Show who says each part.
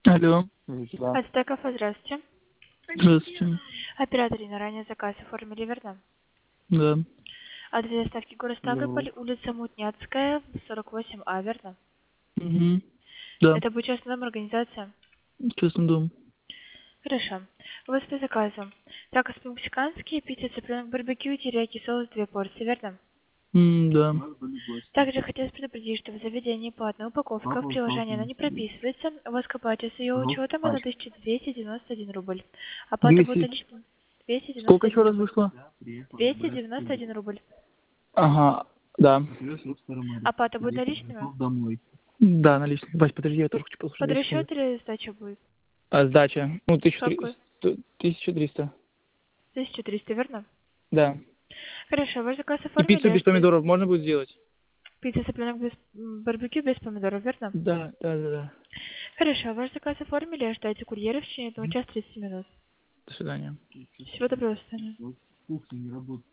Speaker 1: Алло.
Speaker 2: Да.
Speaker 3: От Стекофа, здравствуйте.
Speaker 1: Здравствуйте.
Speaker 3: Оператор на ранее заказ оформили, верно?
Speaker 1: Да.
Speaker 3: Адрес доставки город Ставрополь, улица Мутняцкая, 48А, верно?
Speaker 1: Угу. Да.
Speaker 3: Это будет частный дом, организация?
Speaker 1: Частный дом.
Speaker 3: Хорошо. У вас по заказу. Такос по-мексикански, пицца, цыпленок, барбекю, терияки, соус, 2 порции, верно?
Speaker 1: Да.
Speaker 3: Также хотелось предупредить, что в заведении платная упаковка, в приложении она не прописывается. У вас копатель с ее учетом это 1291 рубль. Оплата будет
Speaker 1: 200.
Speaker 3: наличными.
Speaker 1: Сколько
Speaker 3: 291
Speaker 1: еще раз
Speaker 3: рубль.
Speaker 1: вышло?
Speaker 3: 291 рубль.
Speaker 1: Ага. Да.
Speaker 3: Оплата будет наличными?
Speaker 1: Да, наличные. Вась, подожди, я тоже хочу
Speaker 3: Под
Speaker 1: послушать.
Speaker 3: расчет или сдача будет?
Speaker 1: А сдача? Ну,
Speaker 3: Какой?
Speaker 1: 1300.
Speaker 3: 1300, верно?
Speaker 1: Да.
Speaker 3: Хорошо, ваш заказ
Speaker 1: И пиццу
Speaker 3: оформили,
Speaker 1: без
Speaker 3: что
Speaker 1: помидоров можно будет сделать?
Speaker 3: пицца цыпленок без барбекю без помидоров, верно?
Speaker 1: Да.
Speaker 3: Хорошо, ваш заказ оформили, ожидайте курьера в течение 1 часа 30 минут.
Speaker 1: До свидания.
Speaker 3: Всего доброго, до свидания.